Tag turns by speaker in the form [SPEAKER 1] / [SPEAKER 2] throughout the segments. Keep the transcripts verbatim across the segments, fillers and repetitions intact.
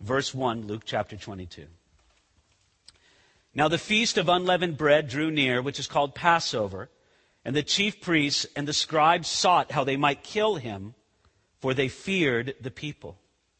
[SPEAKER 1] Verse one, Luke chapter twenty-two. Now the feast of unleavened bread drew near, which is called Passover, and the chief priests and the scribes sought how they might kill him, for they feared the people.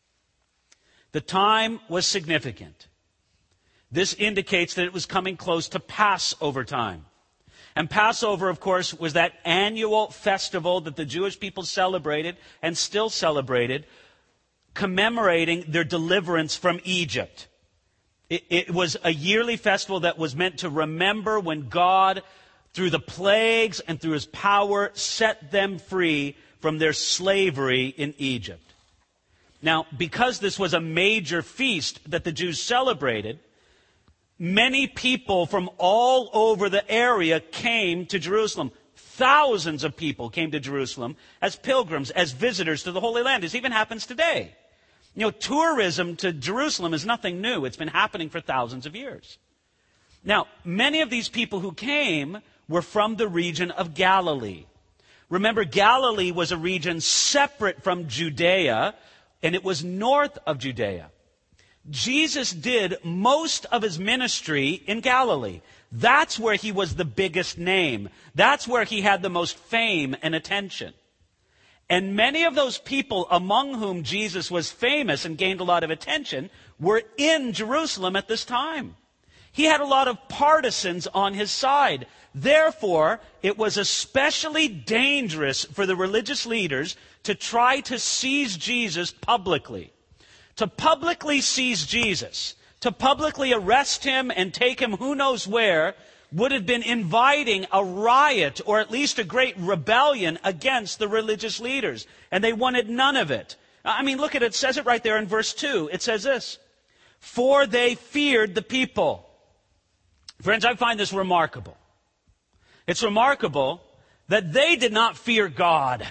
[SPEAKER 1] The time was significant. This indicates that it was coming close to Passover time. And Passover, of course, was that annual festival that the Jewish people celebrated and still celebrated, commemorating their deliverance from Egypt. It, it was a yearly festival that was meant to remember when God, through the plagues and through his power, set them free from their slavery in Egypt. Now, because this was a major feast that the Jews celebrated, many people from all over the area came to Jerusalem. Thousands of people came to Jerusalem as pilgrims, as visitors to the Holy Land. This even happens today. You know, tourism to Jerusalem is nothing new. It's been happening for thousands of years. Now, many of these people who came were from the region of Galilee. Remember, Galilee was a region separate from Judea, and it was north of Judea. Jesus did most of his ministry in Galilee. That's where he was the biggest name. That's where he had the most fame and attention. And many of those people among whom Jesus was famous and gained a lot of attention were in Jerusalem at this time. He had a lot of partisans on his side. Therefore, it was especially dangerous for the religious leaders to try to seize Jesus publicly. To publicly seize Jesus, to publicly arrest him and take him who knows where, would have been inviting a riot or at least a great rebellion against the religious leaders. And they wanted none of it. I mean, look at it. It says it right there in verse two. It says this, for they feared the people. Friends, I find this remarkable. It's remarkable that they did not fear God.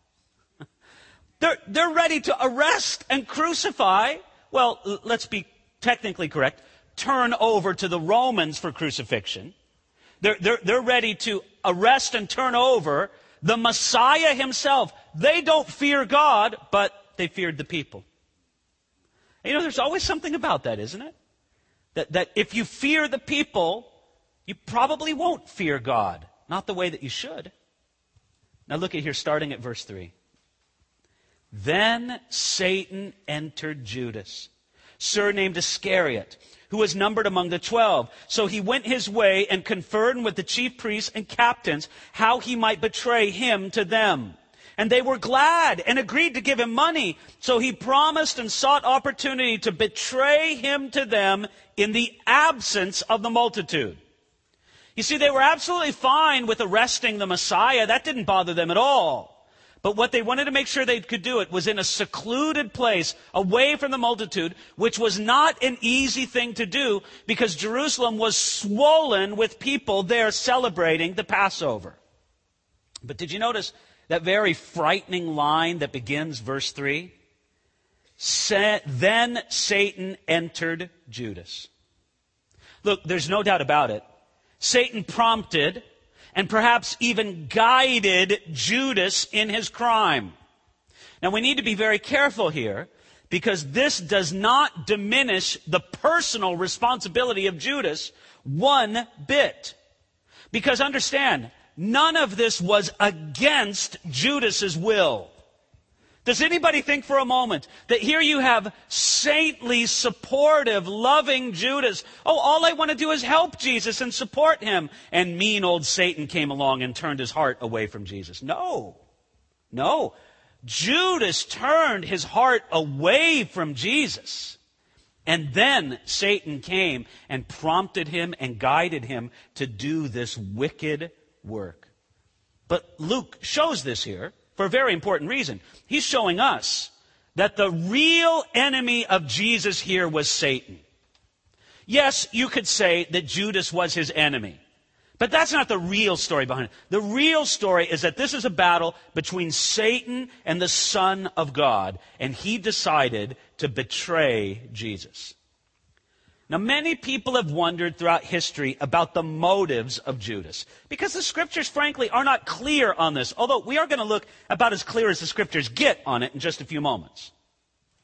[SPEAKER 1] They're, they're ready to arrest and crucify. Well, let's be technically correct. Turn over to the Romans for crucifixion. They're, they're, they're ready to arrest and turn over the Messiah himself. They don't fear God, but they feared the people. You know, there's always something about that, isn't it? That, that if you fear the people, you probably won't fear God. Not the way that you should. Now look at here, starting at verse three. Then Satan entered Judas, surnamed Iscariot, who was numbered among the twelve. So he went his way and conferred with the chief priests and captains how he might betray him to them. And they were glad and agreed to give him money. So he promised and sought opportunity to betray him to them in the absence of the multitude. You see, they were absolutely fine with arresting the Messiah. That didn't bother them at all. But what they wanted to make sure they could do it was in a secluded place, away from the multitude, which was not an easy thing to do because Jerusalem was swollen with people there celebrating the Passover. But did you notice that very frightening line that begins verse three? Then Satan entered Judas. Look, there's no doubt about it. Satan prompted and perhaps even guided Judas in his crime. Now, we need to be very careful here because this does not diminish the personal responsibility of Judas one bit. Because understand, none of this was against Judas's will. Does anybody think for a moment that here you have saintly, supportive, loving Judas? Oh, all I want to do is help Jesus and support him. And mean old Satan came along and turned his heart away from Jesus. No, no. Judas turned his heart away from Jesus. And then Satan came and prompted him and guided him to do this wicked work. But Luke shows this here for a very important reason. He's showing us that the real enemy of Jesus here was Satan. Yes, you could say that Judas was his enemy. But that's not the real story behind it. The real story is that this is a battle between Satan and the Son of God. And he decided to betray Jesus. Now, many people have wondered throughout history about the motives of Judas, because the scriptures, frankly, are not clear on this, although we are going to look about as clear as the scriptures get on it in just a few moments.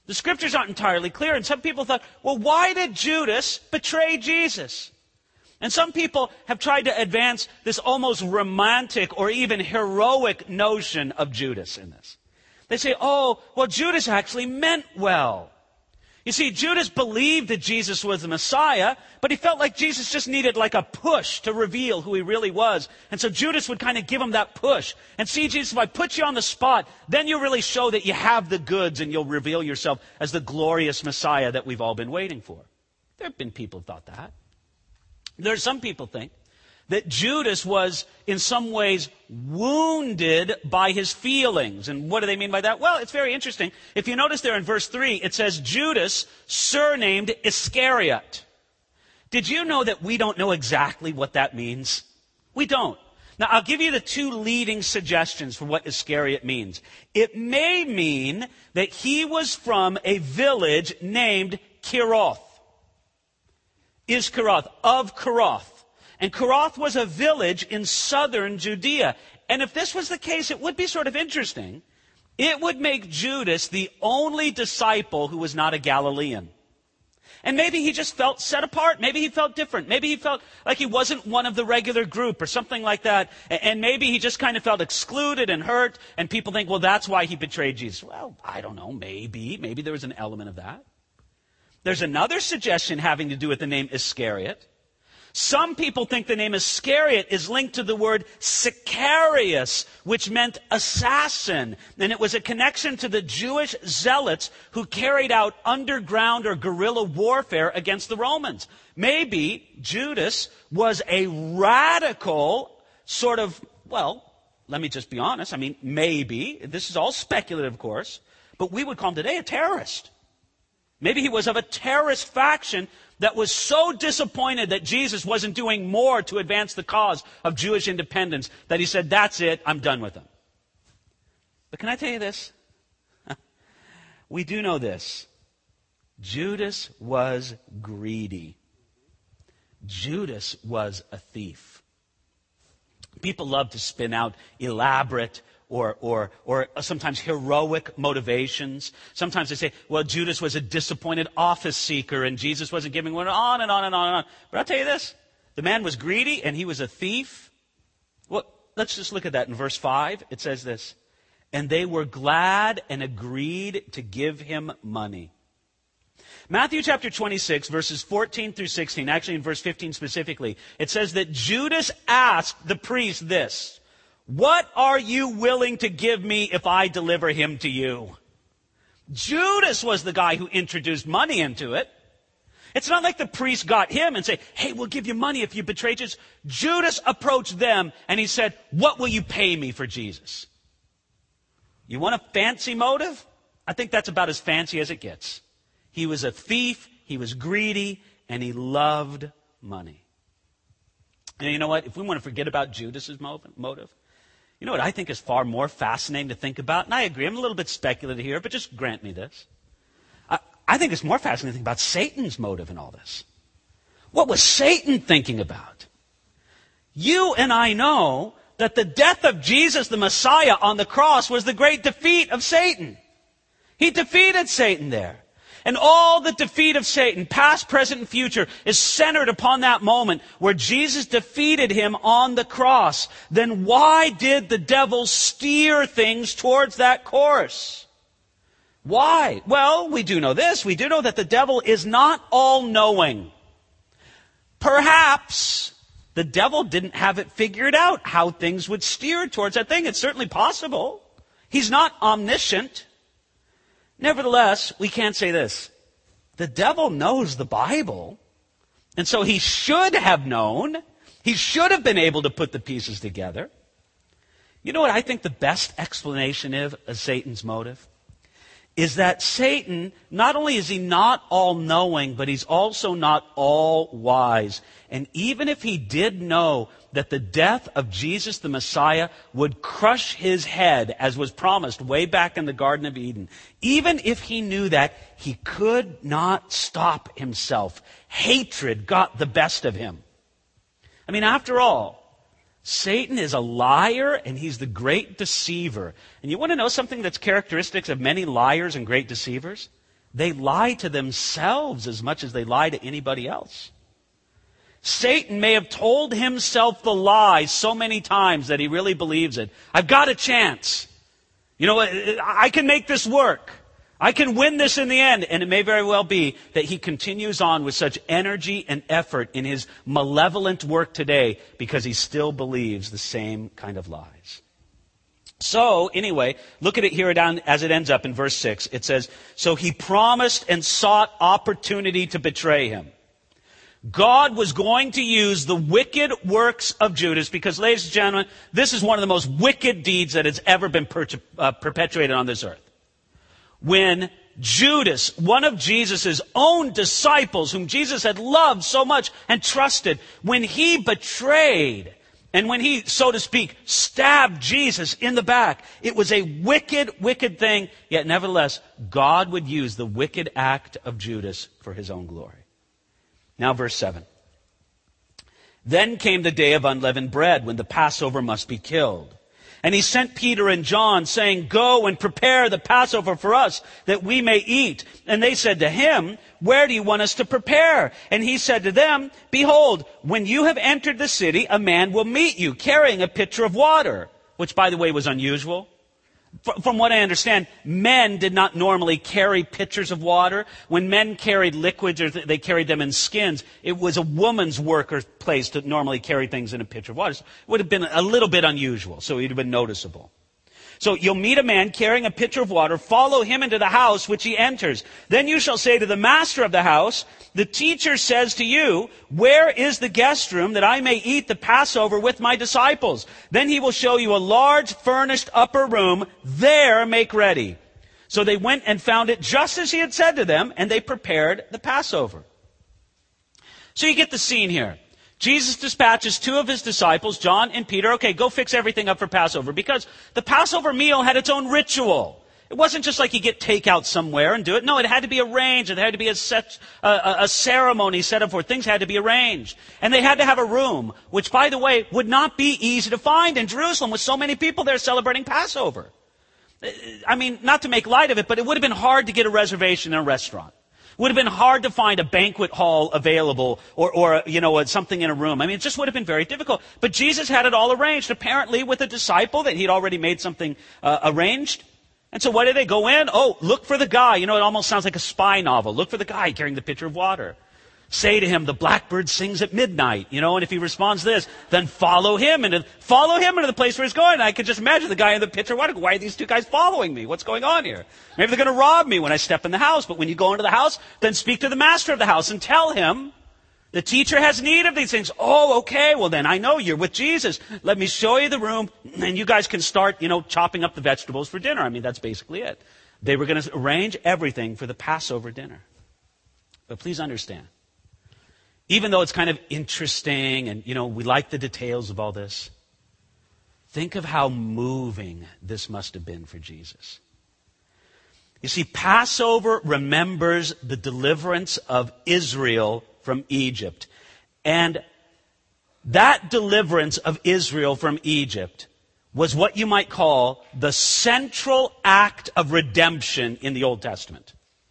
[SPEAKER 1] The scriptures aren't entirely clear, and some people thought, well, why did Judas betray Jesus? And some people have tried to advance this almost romantic or even heroic notion of Judas in this. They say, oh, well, Judas actually meant well. You see, Judas believed that Jesus was the Messiah, but he felt like Jesus just needed like a push to reveal who he really was. And so Judas would kind of give him that push. And see, Jesus, if I put you on the spot, then you'll really show that you have the goods and you'll reveal yourself as the glorious Messiah that we've all been waiting for. There have been people who thought that. There are some people think that Judas was in some ways wounded by his feelings. And what do they mean by that? Well, it's very interesting. If you notice there in verse three, it says Judas, surnamed Iscariot. Did you know that we don't know exactly what that means? We don't. Now, I'll give you the two leading suggestions for what Iscariot means. It may mean that he was from a village named Keroth. Is Keroth, of Keroth. And Keroth was a village in southern Judea. And if this was the case, it would be sort of interesting. It would make Judas the only disciple who was not a Galilean. And maybe he just felt set apart. Maybe he felt different. Maybe he felt like he wasn't one of the regular group or something like that. And maybe he just kind of felt excluded and hurt. And people think, well, that's why he betrayed Jesus. Well, I don't know. Maybe. Maybe there was an element of that. There's another suggestion having to do with the name Iscariot. Some people think the name Iscariot is linked to the word Sicarius, which meant assassin. And it was a connection to the Jewish zealots who carried out underground or guerrilla warfare against the Romans. Maybe Judas was a radical sort of, well, let me just be honest. I mean, maybe. This is all speculative, of course. But we would call him today a terrorist. Maybe he was of a terrorist faction that was so disappointed that Jesus wasn't doing more to advance the cause of Jewish independence that he said, that's it, I'm done with them. But can I tell you this? We do know this. Judas was greedy. Judas was a thief. People love to spin out elaborate Or, or, or sometimes heroic motivations. Sometimes they say, well, Judas was a disappointed office seeker and Jesus wasn't giving one, on and on and on and on. But I'll tell you this, the man was greedy and he was a thief. Well, let's just look at that in verse five. It says this, and they were glad and agreed to give him money. Matthew chapter twenty-six, verses fourteen through sixteen, actually in verse fifteen specifically, it says that Judas asked the priest this, what are you willing to give me if I deliver him to you? Judas was the guy who introduced money into it. It's not like the priest got him and say, hey, we'll give you money if you betray Jesus. Judas approached them and he said, what will you pay me for Jesus? You want a fancy motive? I think that's about as fancy as it gets. He was a thief, he was greedy, and he loved money. And you know what? If we want to forget about Judas's motive, you know what I think is far more fascinating to think about? And I agree, I'm a little bit speculative here, but just grant me this. I, I think it's more fascinating to think about Satan's motive in all this. What was Satan thinking about? You and I know that the death of Jesus, the Messiah, on the cross was the great defeat of Satan. He defeated Satan there. And all the defeat of Satan, past, present, and future, is centered upon that moment where Jesus defeated him on the cross. Then why did the devil steer things towards that course? Why? Well, we do know this. We do know that the devil is not all-knowing. Perhaps the devil didn't have it figured out how things would steer towards that thing. It's certainly possible. He's not omniscient. Nevertheless, we can't say this. The devil knows the Bible, and so he should have known. He should have been able to put the pieces together. You know what I think the best explanation is of Satan's motive? Is that Satan, not only is he not all-knowing, but he's also not all-wise. And even if he did know that the death of Jesus the Messiah would crush his head, as was promised way back in the Garden of Eden, even if he knew that, he could not stop himself. Hatred got the best of him. I mean, after all, Satan is a liar and he's the great deceiver. And you want to know something that's characteristics of many liars and great deceivers? They lie to themselves as much as they lie to anybody else. Satan may have told himself the lie so many times that he really believes it. I've got a chance. You know, I can make this work. I can win this in the end. And it may very well be that he continues on with such energy and effort in his malevolent work today because he still believes the same kind of lies. So, anyway, look at it here down as it ends up in verse six. It says, so he promised and sought opportunity to betray him. God was going to use the wicked works of Judas because, ladies and gentlemen, this is one of the most wicked deeds that has ever been per- uh, perpetuated on this earth. When Judas, one of Jesus' own disciples, whom Jesus had loved so much and trusted, when he betrayed and when he, so to speak, stabbed Jesus in the back, it was a wicked, wicked thing. Yet nevertheless, God would use the wicked act of Judas for his own glory. Now verse seven. Then came the day of unleavened bread, when the Passover must be killed. And he sent Peter and John, saying, go and prepare the Passover for us, that we may eat. And they said to him, where do you want us to prepare? And he said to them, behold, when you have entered the city, a man will meet you, carrying a pitcher of water, which, by the way, was unusual. From what I understand, men did not normally carry pitchers of water. When men carried liquids, or they carried them in skins, it was a woman's work or place to normally carry things in a pitcher of water. So it would have been a little bit unusual, so it would have been noticeable. So you'll meet a man carrying a pitcher of water, follow him into the house which he enters. Then you shall say to the master of the house, the teacher says to you, where is the guest room that I may eat the Passover with my disciples? Then he will show you a large furnished upper room. There make ready. So they went and found it just as he had said to them, and they prepared the Passover. So you get the scene here. Jesus dispatches two of his disciples, John and Peter. Okay, go fix everything up for Passover, because the Passover meal had its own ritual. It wasn't just like you get takeout somewhere and do it. No, it had to be arranged. It had to be a, set, a, a ceremony set up for it. Things had to be arranged. And they had to have a room, which, by the way, would not be easy to find in Jerusalem with so many people there celebrating Passover. I mean, not to make light of it, but it would have been hard to get a reservation in a restaurant. It would have been hard to find a banquet hall available or, or you know, something in a room. I mean, it just would have been very difficult. But Jesus had it all arranged, apparently with a disciple that he'd already made something uh, arranged. And so what did they go in? Oh, look for the guy. You know, it almost sounds like a spy novel. Look for the guy carrying the pitcher of water. Say to him, the blackbird sings at midnight, you know, and if he responds this, then follow him into, follow him into the place where he's going. And I could just imagine the guy in the pitcher, why, why are these two guys following me? What's going on here? Maybe they're going to rob me when I step in the house. But when you go into the house, then speak to the master of the house and tell him the teacher has need of these things. Oh, okay. Well, then I know you're with Jesus. Let me show you the room and you guys can start, you know, chopping up the vegetables for dinner. I mean, that's basically it. They were going to arrange everything for the Passover dinner. But please understand, even though it's kind of interesting and, you know, we like the details of all this, think of how moving this must have been for Jesus. You see, Passover remembers the deliverance of Israel from Egypt. And that deliverance of Israel from Egypt was what you might call the central act of redemption in the Old Testament.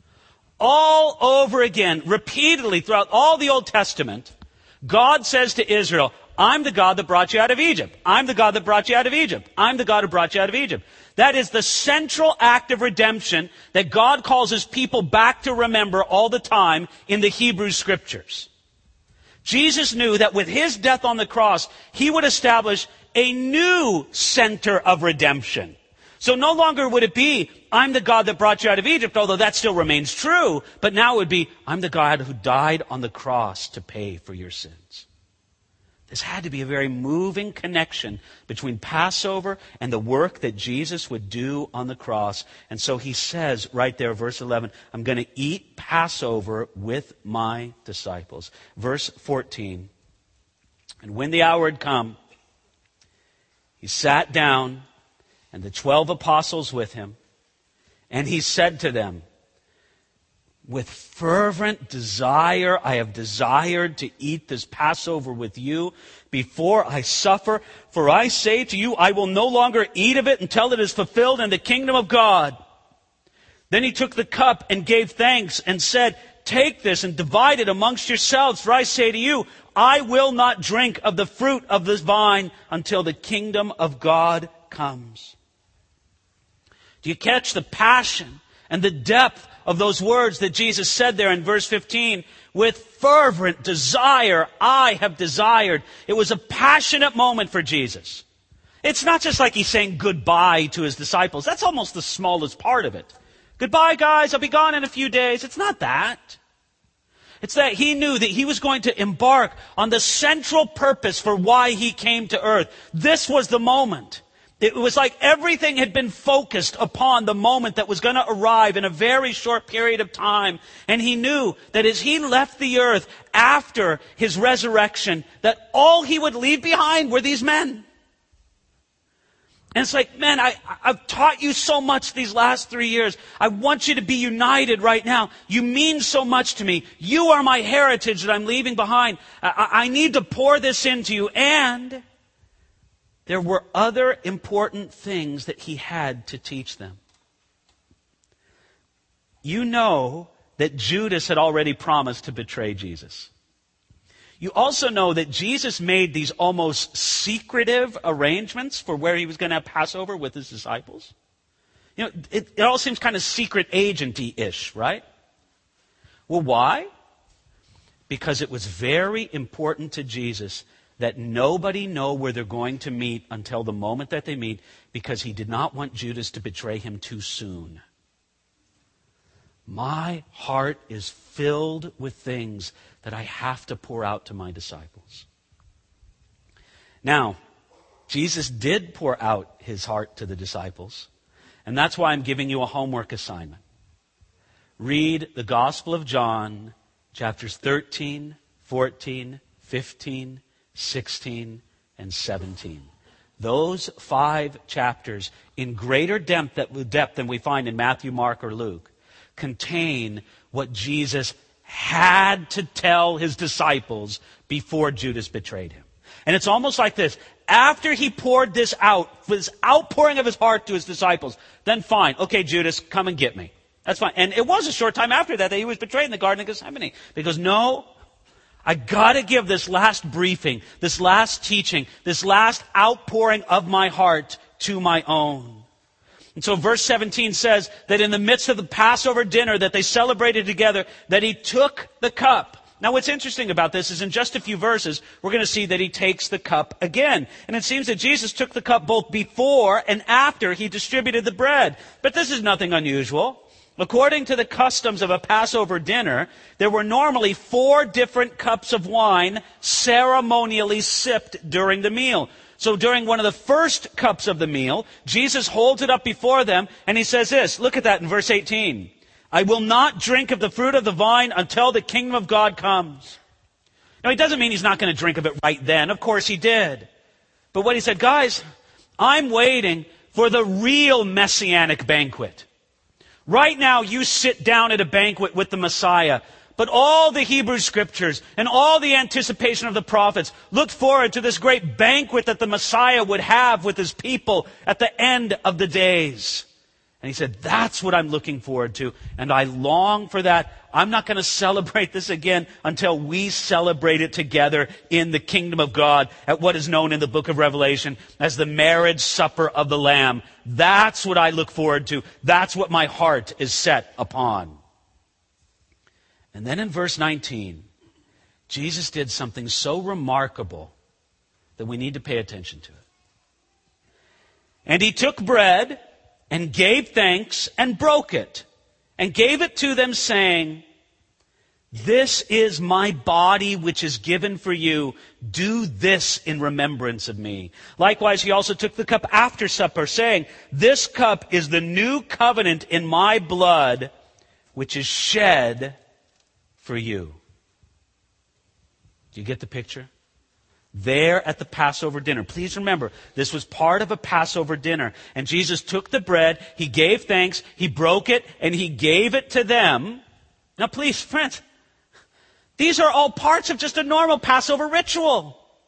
[SPEAKER 1] All over again, repeatedly throughout all the Old Testament, God says to Israel, I'm the God that brought you out of Egypt. I'm the God that brought you out of Egypt. I'm the God who brought you out of Egypt. That is the central act of redemption that God calls his people back to remember all the time in the Hebrew Scriptures. Jesus knew that with his death on the cross, he would establish a new center of redemption. So no longer would it be, I'm the God that brought you out of Egypt, although that still remains true, but now it would be, I'm the God who died on the cross to pay for your sins. This had to be a very moving connection between Passover and the work that Jesus would do on the cross. And so he says right there, verse eleven, I'm going to eat Passover with my disciples. Verse fourteen, and when the hour had come, he sat down, and the twelve apostles with him, and he said to them, with fervent desire, I have desired to eat this Passover with you before I suffer. For I say to you, I will no longer eat of it until it is fulfilled in the kingdom of God. Then he took the cup and gave thanks and said, take this and divide it amongst yourselves. For I say to you, I will not drink of the fruit of this vine until the kingdom of God comes. Do you catch the passion and the depth of those words that Jesus said there in verse fifteen? With fervent desire, I have desired. It was a passionate moment for Jesus. It's not just like he's saying goodbye to his disciples. That's almost the smallest part of it. Goodbye, guys. I'll be gone in a few days. It's not that. It's that he knew that he was going to embark on the central purpose for why he came to earth. This was the moment. It was like everything had been focused upon the moment that was going to arrive in a very short period of time. And he knew that as he left the earth after his resurrection, that all he would leave behind were these men. And it's like, man, I, I've taught you so much these last three years. I want you to be united right now. You mean so much to me. You are my heritage that I'm leaving behind. I, I need to pour this into you. And there were other important things that he had to teach them. You know that Judas had already promised to betray Jesus. You also know that Jesus made these almost secretive arrangements for where he was going to have Passover with his disciples. You know, it, it all seems kind of secret agenty-ish, right? Well, why? Because it was very important to Jesus that nobody know where they're going to meet until the moment that they meet, because he did not want Judas to betray him too soon. My heart is filled with things that I have to pour out to my disciples. Now, Jesus did pour out his heart to the disciples, and that's why I'm giving you a homework assignment. Read the Gospel of John, chapters thirteen, fourteen, fifteen, sixteen, and seventeen. Those five chapters, in greater depth, depth than we find in Matthew, Mark, or Luke, contain what Jesus had to tell his disciples before Judas betrayed him. And it's almost like this. After he poured this out, this outpouring of his heart to his disciples, then fine. Okay, Judas, come and get me. That's fine. And it was a short time after that that he was betrayed in the Garden of Gethsemane. Because no, I gotta give this last briefing, this last teaching, this last outpouring of my heart to my own. And so verse seventeen says that in the midst of the Passover dinner that they celebrated together, that he took the cup. Now what's interesting about this is in just a few verses, we're going to see that he takes the cup again. And it seems that Jesus took the cup both before and after he distributed the bread. But this is nothing unusual. According to the customs of a Passover dinner, there were normally four different cups of wine ceremonially sipped during the meal. So during one of the first cups of the meal, Jesus holds it up before them and he says this. Look at that in verse eighteen. I will not drink of the fruit of the vine until the kingdom of God comes. Now, he doesn't mean he's not going to drink of it right then. Of course he did. But what he said, guys, I'm waiting for the real messianic banquet. Right now, you sit down at a banquet with the Messiah. But all the Hebrew scriptures and all the anticipation of the prophets looked forward to this great banquet that the Messiah would have with his people at the end of the days. And he said, that's what I'm looking forward to. And I long for that. I'm not going to celebrate this again until we celebrate it together in the kingdom of God at what is known in the book of Revelation as the marriage supper of the Lamb. That's what I look forward to. That's what my heart is set upon. And then in verse nineteen, Jesus did something so remarkable that we need to pay attention to it. And he took bread and gave thanks and broke it and gave it to them, saying, this is my body which is given for you. Do this in remembrance of me. Likewise, he also took the cup after supper, saying, this cup is the new covenant in my blood, which is shed for you. Do you get the picture? There at the Passover dinner. Please remember, this was part of a Passover dinner. And Jesus took the bread, he gave thanks, he broke it, and he gave it to them. Now please, friends, these are all parts of just a normal Passover ritual.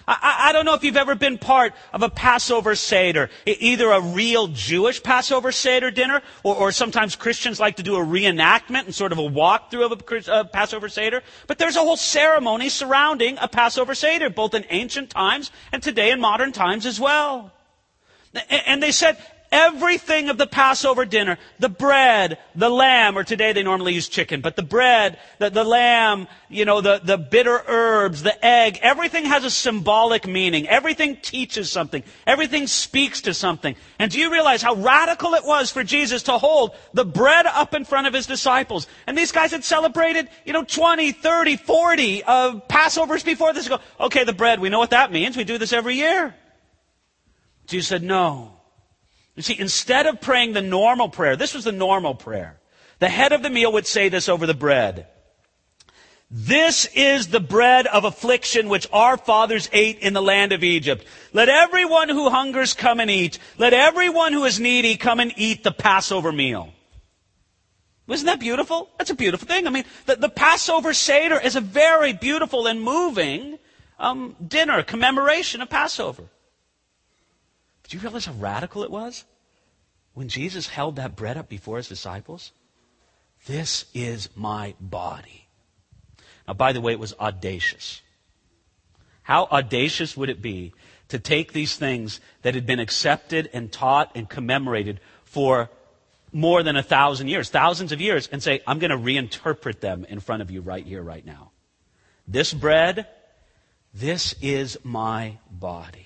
[SPEAKER 1] I, I don't know if you've ever been part of a Passover Seder, either a real Jewish Passover Seder dinner, or, or sometimes Christians like to do a reenactment and sort of a walkthrough of a, a Passover Seder. But there's a whole ceremony surrounding a Passover Seder, both in ancient times and today in modern times as well. And, and they said, everything of the Passover dinner, the bread, the lamb, or today they normally use chicken, but the bread, the, the lamb, you know, the, the bitter herbs, the egg, everything has a symbolic meaning. Everything teaches something. Everything speaks to something. And do you realize how radical it was for Jesus to hold the bread up in front of his disciples? And these guys had celebrated, you know, twenty, thirty, forty uh, Passovers before this. Go, okay, the bread, we know what that means. We do this every year. Jesus said, no. You see, instead of praying the normal prayer, this was the normal prayer. The head of the meal would say this over the bread. This is the bread of affliction which our fathers ate in the land of Egypt. Let everyone who hungers come and eat. Let everyone who is needy come and eat the Passover meal. Isn't that beautiful? That's a beautiful thing. I mean, the, the Passover Seder is a very beautiful and moving um, dinner, commemoration of Passover. Do you realize how radical it was? When Jesus held that bread up before his disciples, this is my body. Now, by the way, it was audacious. How audacious would it be to take these things that had been accepted and taught and commemorated for more than a thousand years, thousands of years, and say, I'm going to reinterpret them in front of you right here, right now. This bread, this is my body.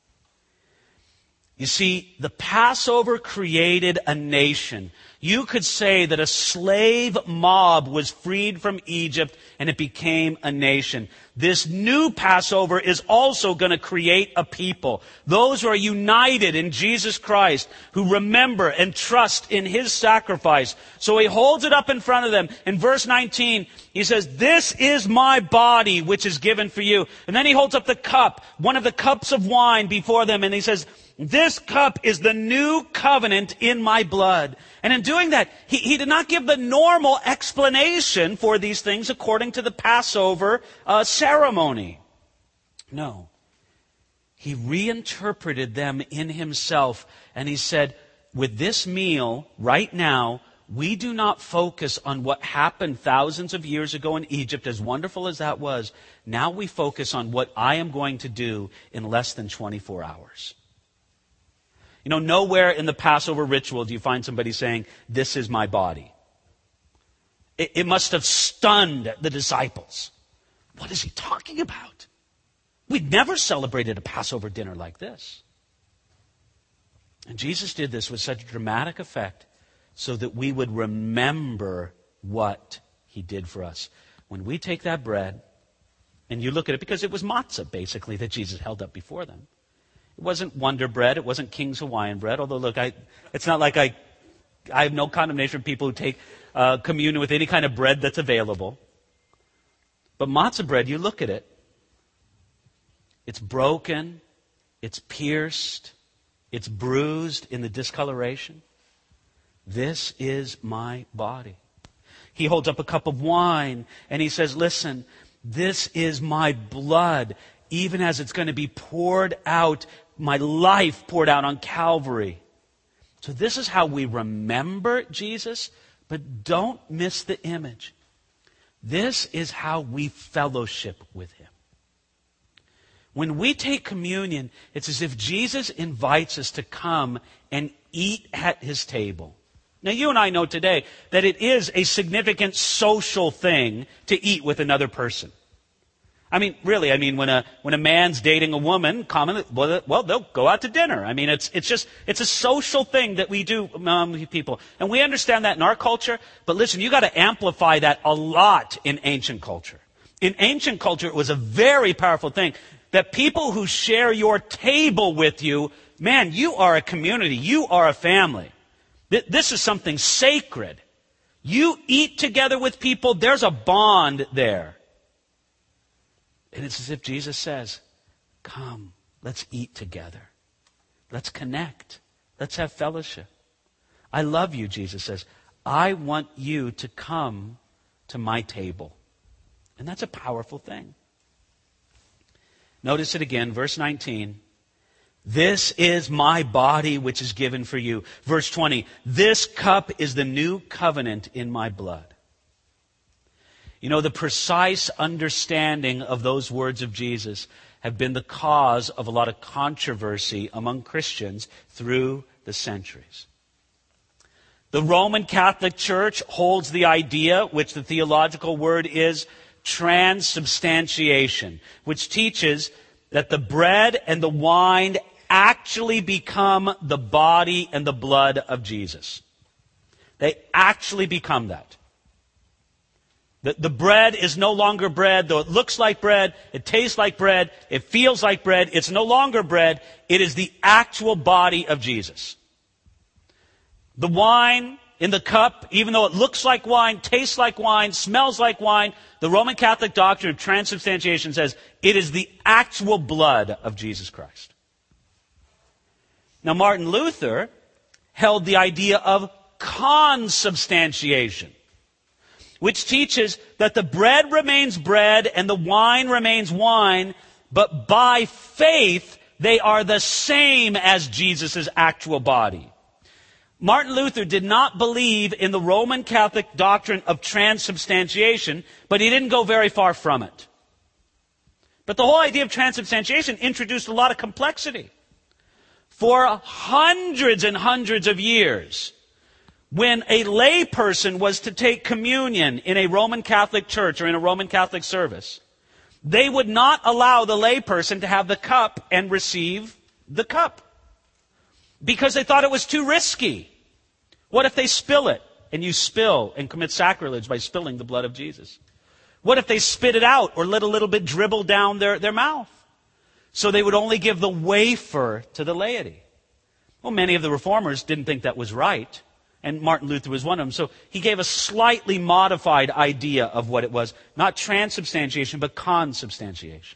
[SPEAKER 1] You see, the Passover created a nation. You could say that a slave mob was freed from Egypt and it became a nation. This new Passover is also going to create a people. Those who are united in Jesus Christ, who remember and trust in his sacrifice. So he holds it up in front of them. In verse nineteen, he says, this is my body which is given for you. And then he holds up the cup, one of the cups of wine before them, and he says, this cup is the new covenant in my blood. And in doing that, he, he did not give the normal explanation for these things according to the Passover uh, ceremony. No. He reinterpreted them in himself. And he said, with this meal right now, we do not focus on what happened thousands of years ago in Egypt, as wonderful as that was. Now we focus on what I am going to do in less than twenty-four hours. You know, nowhere in the Passover ritual do you find somebody saying, this is my body. It, it must have stunned the disciples. What is he talking about? We'd never celebrated a Passover dinner like this. And Jesus did this with such dramatic effect so that we would remember what he did for us. When we take that bread, and you look at it, because it was matzah, basically, that Jesus held up before them. It wasn't Wonder Bread. It wasn't King's Hawaiian bread. Although, look, I, it's not like I, I have no condemnation for people who take uh, communion with any kind of bread that's available. But matzah bread, you look at it, it's broken, it's pierced, it's bruised in the discoloration. This is my body. He holds up a cup of wine and he says, listen, this is my blood, even as it's going to be poured out, my life poured out on Calvary. So this is how we remember Jesus, but don't miss the image. This is how we fellowship with him. When we take communion, it's as if Jesus invites us to come and eat at his table. Now, you and I know today that it is a significant social thing to eat with another person. I mean, really, I mean, when a when a man's dating a woman, commonly, well, they'll go out to dinner. I mean, it's it's just, it's a social thing that we do among people. And we understand that in our culture, but listen, you got to amplify that a lot in ancient culture. In ancient culture, it was a very powerful thing that people who share your table with you, man, you are a community, you are a family. This is something sacred. You eat together with people, there's a bond there. And it's as if Jesus says, come, let's eat together. Let's connect. Let's have fellowship. I love you, Jesus says. I want you to come to my table. And that's a powerful thing. Notice it again, verse nineteen. This is my body which is given for you. Verse twenty. This cup is the new covenant in my blood. You know, the precise understanding of those words of Jesus have been the cause of a lot of controversy among Christians through the centuries. The Roman Catholic Church holds the idea, which the theological word is transubstantiation, which teaches that the bread and the wine actually become the body and the blood of Jesus. They actually become that. The, the bread is no longer bread, though it looks like bread, it tastes like bread, it feels like bread. It's no longer bread. It is the actual body of Jesus. The wine in the cup, even though it looks like wine, tastes like wine, smells like wine, the Roman Catholic doctrine of transubstantiation says it is the actual blood of Jesus Christ. Now, Martin Luther held the idea of consubstantiation, which teaches that the bread remains bread and the wine remains wine, but by faith they are the same as Jesus' actual body. Martin Luther did not believe in the Roman Catholic doctrine of transubstantiation, but he didn't go very far from it. But the whole idea of transubstantiation introduced a lot of complexity. For hundreds and hundreds of years, when a lay person was to take communion in a Roman Catholic church or in a Roman Catholic service, they would not allow the lay person to have the cup and receive the cup because they thought it was too risky. What if they spill it and you spill and commit sacrilege by spilling the blood of Jesus? What if they spit it out or let a little bit dribble down their, their mouth? So they would only give the wafer to the laity. Well, many of the reformers didn't think that was right. And Martin Luther was one of them. So he gave a slightly modified idea of what it was. Not transubstantiation, but consubstantiation.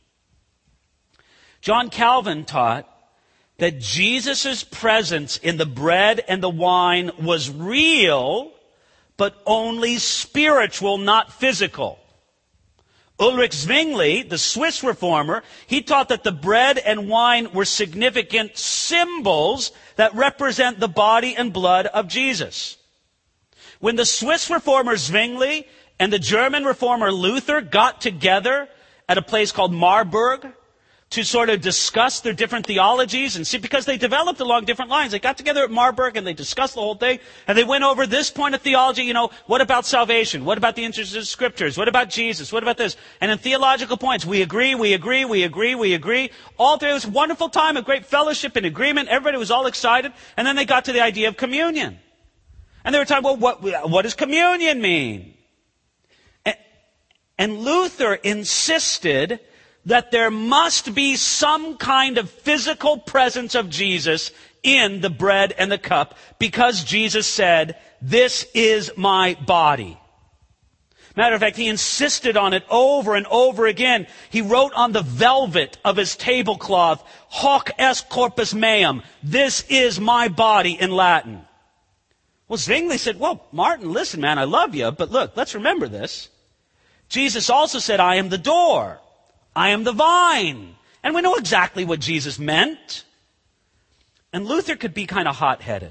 [SPEAKER 1] John Calvin taught that Jesus' presence in the bread and the wine was real, but only spiritual, not physical. Ulrich Zwingli, the Swiss reformer, he taught that the bread and wine were significant symbols that represent the body and blood of Jesus. When the Swiss reformer Zwingli and the German reformer Luther got together at a place called Marburg to sort of discuss their different theologies and see, because they developed along different lines. They got together at Marburg and they discussed the whole thing, and they went over this point of theology. You know, what about salvation? What about the interests of scriptures? What about Jesus? What about this? And in theological points, we agree, we agree, we agree, we agree. All through, it was a wonderful time of great fellowship and agreement. Everybody was all excited. And then they got to the idea of communion. And they were talking, well, what, what does communion mean? And, and Luther insisted that there must be some kind of physical presence of Jesus in the bread and the cup, because Jesus said, "This is my body." Matter of fact, he insisted on it over and over again. He wrote on the velvet of his tablecloth, "Hoc est corpus meum," "This is my body," in Latin. Well, Zwingli said, well, Martin, listen, man, I love you, but look, let's remember this. Jesus also said, "I am the door. I am the vine." And we know exactly what Jesus meant. And Luther could be kind of hot-headed.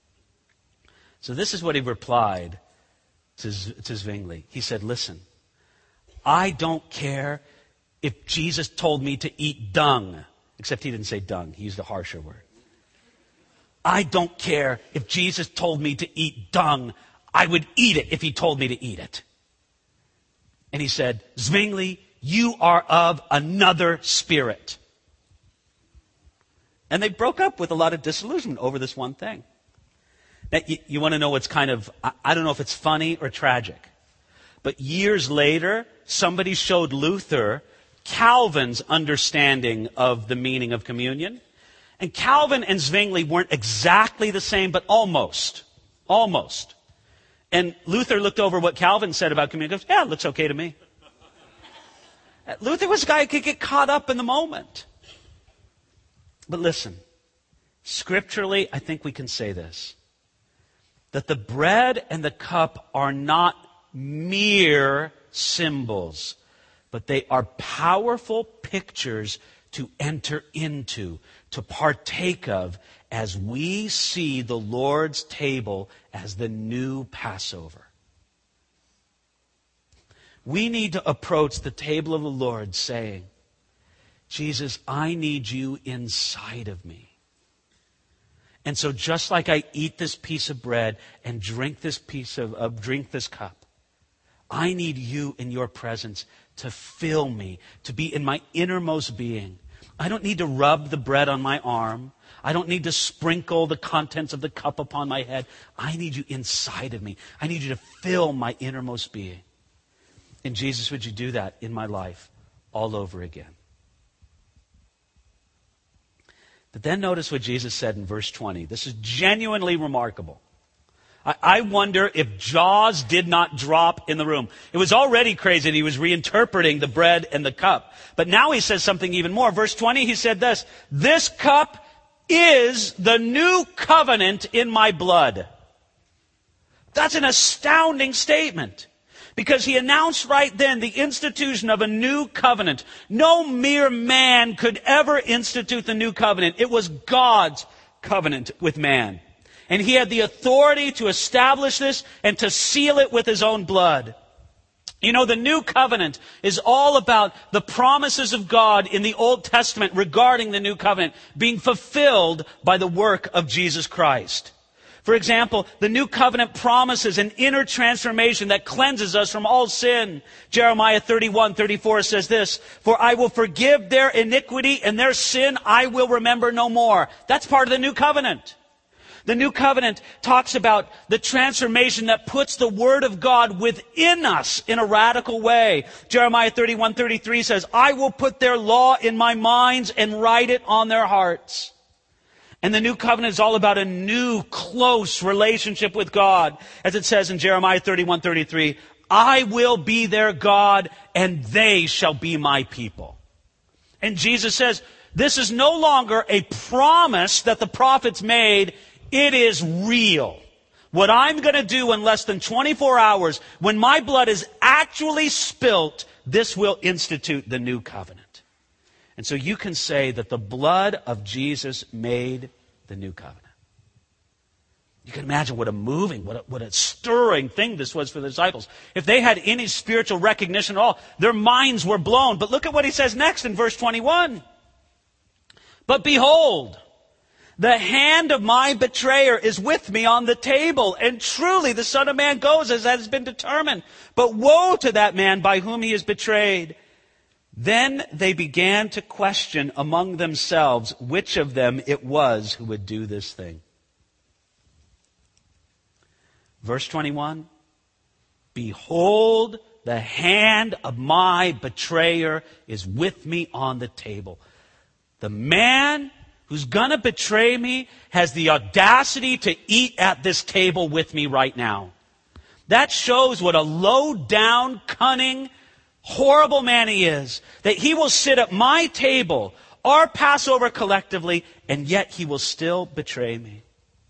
[SPEAKER 1] So this is what he replied to, to Zwingli. He said, listen, I don't care if Jesus told me to eat dung. Except he didn't say dung. He used a harsher word. I don't care if Jesus told me to eat dung. I would eat it if he told me to eat it. And he said, Zwingli, you are of another spirit. And they broke up with a lot of disillusionment over this one thing. Now, you, you want to know what's kind of, I, I don't know if it's funny or tragic. But years later, somebody showed Luther Calvin's understanding of the meaning of communion. And Calvin and Zwingli weren't exactly the same, but almost. Almost. And Luther looked over what Calvin said about communion and goes, yeah, it looks okay to me. Luther was a guy who could get caught up in the moment. But listen, scripturally, I think we can say this. That the bread and the cup are not mere symbols, but they are powerful pictures to enter into, to partake of, as we see the Lord's table as the new Passover. We need to approach the table of the Lord saying, Jesus, I need you inside of me. And so just like I eat this piece of bread and drink this piece of, uh, drink this cup, I need you in your presence to fill me, to be in my innermost being. I don't need to rub the bread on my arm. I don't need to sprinkle the contents of the cup upon my head. I need you inside of me. I need you to fill my innermost being. And Jesus, would you do that in my life all over again? But then notice what Jesus said in verse twenty. This is genuinely remarkable. I, I wonder if jaws did not drop in the room. It was already crazy that he was reinterpreting the bread and the cup. But now he says something even more. Verse twenty, he said this, "This cup is the new covenant in my blood." That's an astounding statement. Because he announced right then the institution of a new covenant. No mere man could ever institute the new covenant. It was God's covenant with man. And he had the authority to establish this and to seal it with his own blood. You know, the new covenant is all about the promises of God in the Old Testament regarding the new covenant being fulfilled by the work of Jesus Christ. For example, the new covenant promises an inner transformation that cleanses us from all sin. Jeremiah thirty-one thirty-four says this, "For I will forgive their iniquity, and their sin I will remember no more." That's part of the new covenant. The new covenant talks about the transformation that puts the word of God within us in a radical way. Jeremiah thirty-one thirty-three says, "I will put their law in my minds and write it on their hearts." And the new covenant is all about a new, close relationship with God. As it says in Jeremiah thirty-one thirty-three, "I will be their God, and they shall be my people." And Jesus says, this is no longer a promise that the prophets made. It is real. What I'm going to do in less than twenty-four hours, when my blood is actually spilt, this will institute the new covenant. And so you can say that the blood of Jesus made the new covenant. You can imagine what a moving, what a, what a stirring thing this was for the disciples. If they had any spiritual recognition at all, their minds were blown. But look at what he says next in verse twenty-one. "But behold, the hand of my betrayer is with me on the table, and truly the Son of Man goes as has been determined. But woe to that man by whom he is betrayed." Then they began to question among themselves which of them it was who would do this thing. Verse twenty-one, "Behold, the hand of my betrayer is with me on the table." The man who's going to betray me has the audacity to eat at this table with me right now. That shows what a low-down, cunning, horrible man he is, that he will sit at my table, our Passover collectively, and yet he will still betray me.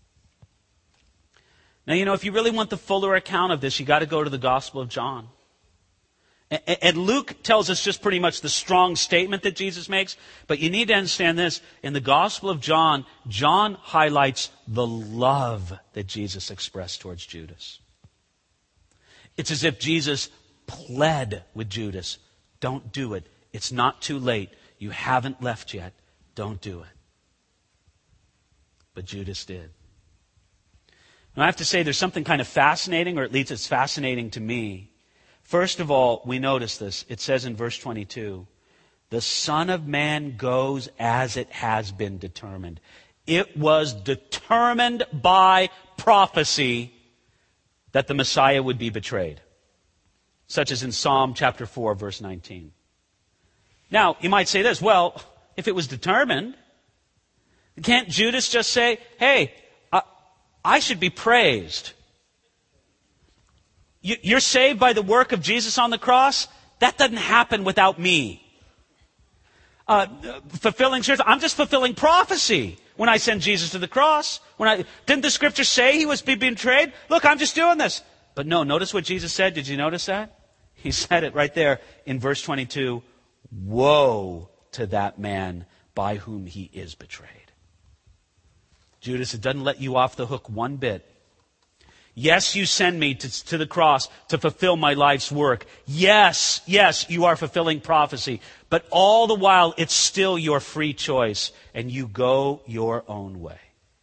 [SPEAKER 1] Now, you know, if you really want the fuller account of this, you got to go to the Gospel of John. And Luke tells us just pretty much the strong statement that Jesus makes, but you need to understand this. In the Gospel of John, John highlights the love that Jesus expressed towards Judas. It's as if Jesus pled with Judas, "Don't do it. It's not too late. You haven't left yet. Don't do it." But Judas did. Now I have to say there's something kind of fascinating, or at least it's fascinating to me. First of all, we notice this. It says in verse twenty-two, "The Son of Man goes as it has been determined." It was determined by prophecy that the Messiah would be betrayed. Such as in Psalm chapter four, verse nineteen. Now, you might say this, well, if it was determined, can't Judas just say, "Hey, I, I should be praised. You, you're saved by the work of Jesus on the cross? That doesn't happen without me. Uh, fulfilling scripture, I'm just fulfilling prophecy when I send Jesus to the cross. When I didn't the scripture say he was being betrayed? Look, I'm just doing this." But no, notice what Jesus said. Did you notice that? He said it right there in verse twenty-two. "Woe to that man by whom he is betrayed. Judas, it doesn't let you off the hook one bit. Yes, you send me to, to the cross to fulfill my life's work. Yes, yes, you are fulfilling prophecy. But all the while, it's still your free choice, and you go your own way.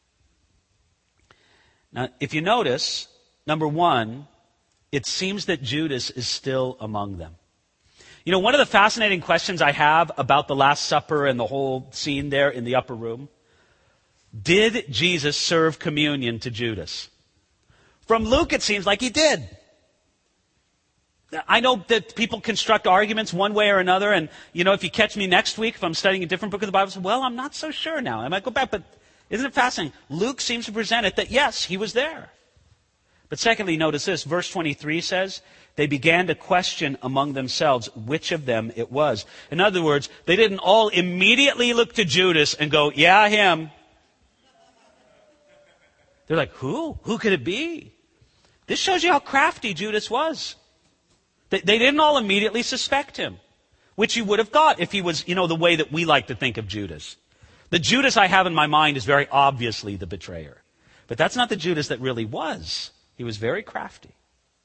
[SPEAKER 1] Now, if you notice, number one, it seems that Judas is still among them. You know, one of the fascinating questions I have about the Last Supper and the whole scene there in the upper room, did Jesus serve communion to Judas? From Luke, it seems like he did. I know that people construct arguments one way or another, and, you know, if you catch me next week, if I'm studying a different book of the Bible, I say, well, I'm not so sure now. I might go back, but isn't it fascinating? Luke seems to present it that, yes, he was there. But secondly, notice this, verse twenty-three says, they began to question among themselves which of them it was. In other words, they didn't all immediately look to Judas and go, yeah, him. They're like, who? Who could it be? This shows you how crafty Judas was. They, they didn't all immediately suspect him, which you would have thought if he was, you know, the way that we like to think of Judas. The Judas I have in my mind is very obviously the betrayer. But that's not the Judas that really was. He was very crafty.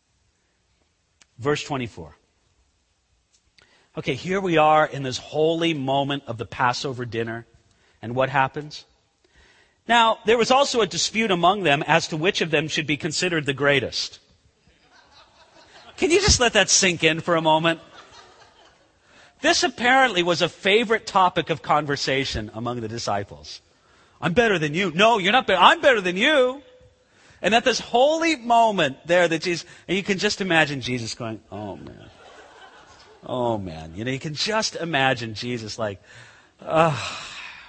[SPEAKER 1] Verse twenty-four. Okay, here we are in this holy moment of the Passover dinner. And what happens? Now, there was also a dispute among them as to which of them should be considered the greatest. Can you just let that sink in for a moment? This apparently was a favorite topic of conversation among the disciples. I'm better than you. No, you're not better. I'm better than you. And at this holy moment there that Jesus, and you can just imagine Jesus going, oh man. Oh man. You know, you can just imagine Jesus like, ugh.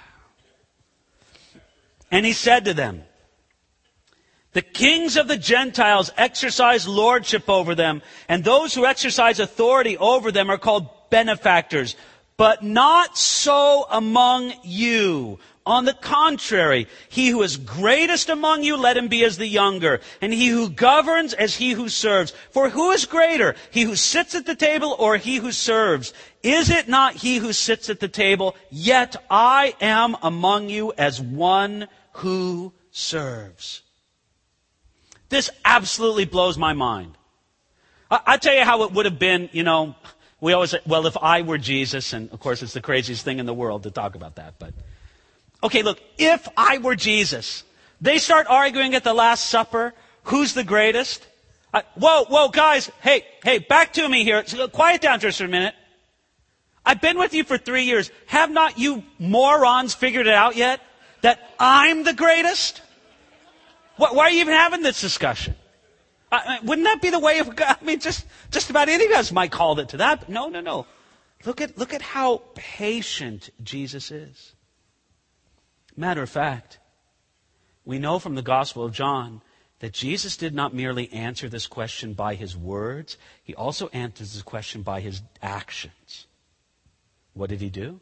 [SPEAKER 1] And he said to them, the kings of the Gentiles exercise lordship over them, and those who exercise authority over them are called benefactors. But not so among you. On the contrary, he who is greatest among you, let him be as the younger, and he who governs as he who serves. For who is greater, he who sits at the table or he who serves? Is it not he who sits at the table? Yet I am among you as one who serves. This absolutely blows my mind. I, I tell you how it would have been, you know, we always say, well, if I were Jesus, and of course it's the craziest thing in the world to talk about that, but okay, look, if I were Jesus, they start arguing at the Last Supper, who's the greatest? Uh, whoa, whoa, guys, hey, hey, back to me here. So, quiet down just for a minute. I've been with you for three years. Have not you morons figured it out yet? That I'm the greatest? Why, why are you even having this discussion? I, I, wouldn't that be the way of God? I mean, just, just about any of us might call it to that. But no, no, no. Look at, look at how patient Jesus is. Matter of fact, we know from the Gospel of John that Jesus did not merely answer this question by his words, he also answers this question by his actions. What did he do?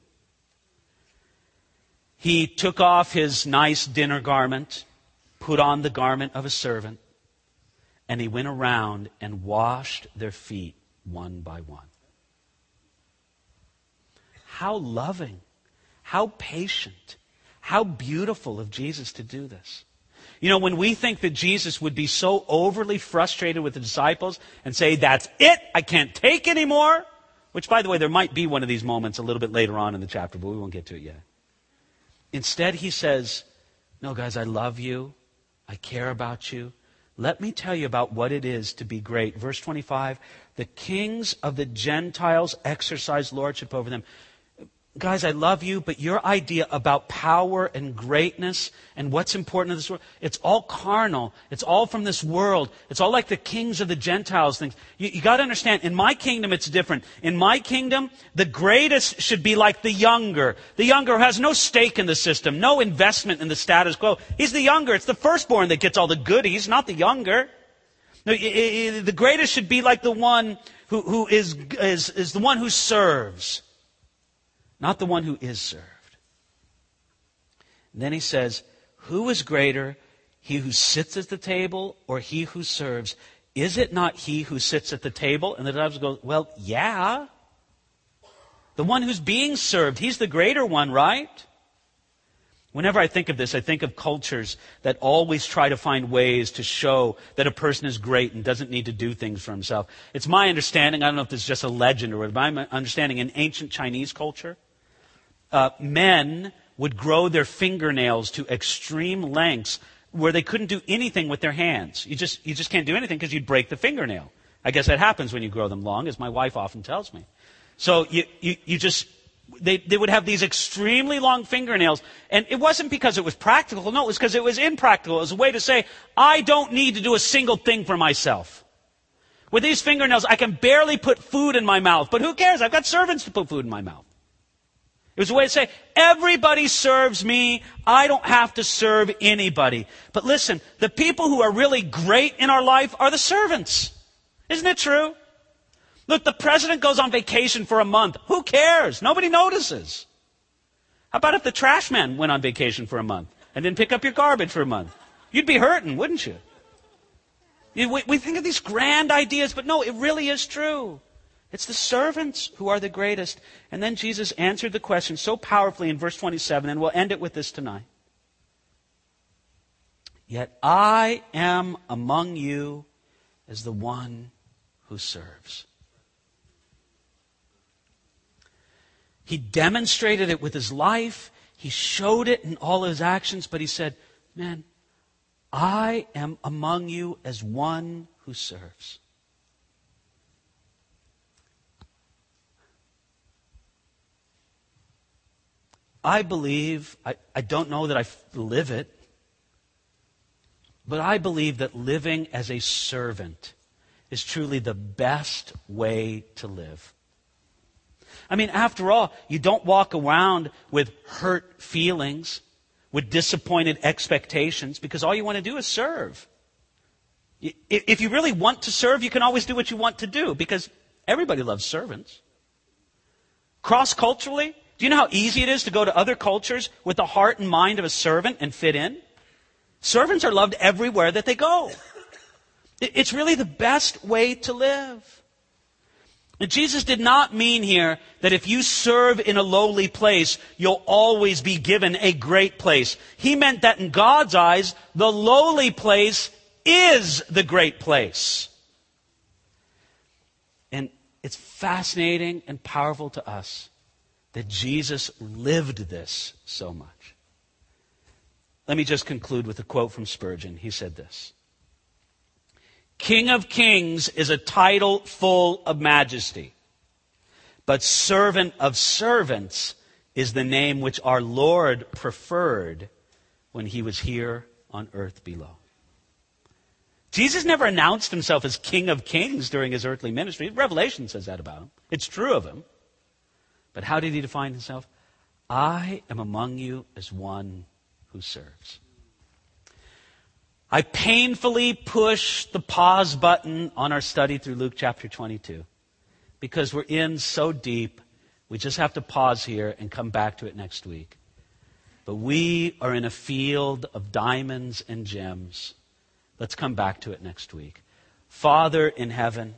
[SPEAKER 1] He took off his nice dinner garment, put on the garment of a servant, and he went around and washed their feet one by one. How loving, how patient, how beautiful of Jesus to do this. You know, when we think that Jesus would be so overly frustrated with the disciples and say, that's it, I can't take anymore, which, by the way, there might be one of these moments a little bit later on in the chapter, but we won't get to it yet. Instead, he says, no, guys, I love you. I care about you. Let me tell you about what it is to be great. Verse twenty-five, the kings of the Gentiles exercise lordship over them. Guys, I love you, but your idea about power and greatness and what's important in this world, it's all carnal. It's all from this world. It's all like the kings of the Gentiles things. You, you got to understand, in my kingdom, it's different. In my kingdom, the greatest should be like the younger. The younger has no stake in the system, no investment in the status quo. He's the younger. It's the firstborn that gets all the goodies, not the younger. No, it, it, the greatest should be like the one who, who is, is, is the one who serves. Not the one who is served. And then he says, who is greater, he who sits at the table or he who serves? Is it not he who sits at the table? And the disciples go, well, yeah. The one who's being served, he's the greater one, right? Whenever I think of this, I think of cultures that always try to find ways to show that a person is great and doesn't need to do things for himself. It's my understanding, I don't know if this is just a legend or what, but my understanding in ancient Chinese culture, uh, men would grow their fingernails to extreme lengths where they couldn't do anything with their hands. You just, you just can't do anything because you'd break the fingernail. I guess that happens when you grow them long, as my wife often tells me. So you, you, you just... They, they would have these extremely long fingernails. And it wasn't because it was practical. No, it was because it was impractical. It was a way to say, I don't need to do a single thing for myself. With these fingernails, I can barely put food in my mouth. But who cares? I've got servants to put food in my mouth. It was a way to say, everybody serves me. I don't have to serve anybody. But listen, the people who are really great in our life are the servants. Isn't it true? Look, the president goes on vacation for a month. Who cares? Nobody notices. How about if the trash man went on vacation for a month and didn't pick up your garbage for a month? You'd be hurting, wouldn't you? We, we think of these grand ideas, but no, it really is true. It's the servants who are the greatest. And then Jesus answered the question so powerfully in verse twenty-seven, and we'll end it with this tonight. Yet I am among you as the one who serves. He demonstrated it with his life. He showed it in all his actions. But he said, man, I am among you as one who serves. I believe, I, I don't know that I live it, but I believe that living as a servant is truly the best way to live. I mean, after all, you don't walk around with hurt feelings, with disappointed expectations, because all you want to do is serve. If you really want to serve, you can always do what you want to do, because everybody loves servants. Cross-culturally, do you know how easy it is to go to other cultures with the heart and mind of a servant and fit in? Servants are loved everywhere that they go. It's really the best way to live. And Jesus did not mean here that if you serve in a lowly place, you'll always be given a great place. He meant that in God's eyes, the lowly place is the great place. And it's fascinating and powerful to us that Jesus lived this so much. Let me just conclude with a quote from Spurgeon. He said this: King of Kings is a title full of majesty, but servant of servants is the name which our Lord preferred when he was here on earth below. Jesus never announced himself as King of Kings during his earthly ministry. Revelation says that about him. It's true of him. But how did he define himself? I am among you as one who serves. I painfully push the pause button on our study through Luke chapter twenty-two because we're in so deep, we just have to pause here and come back to it next week. But we are in a field of diamonds and gems. Let's come back to it next week. Father in heaven,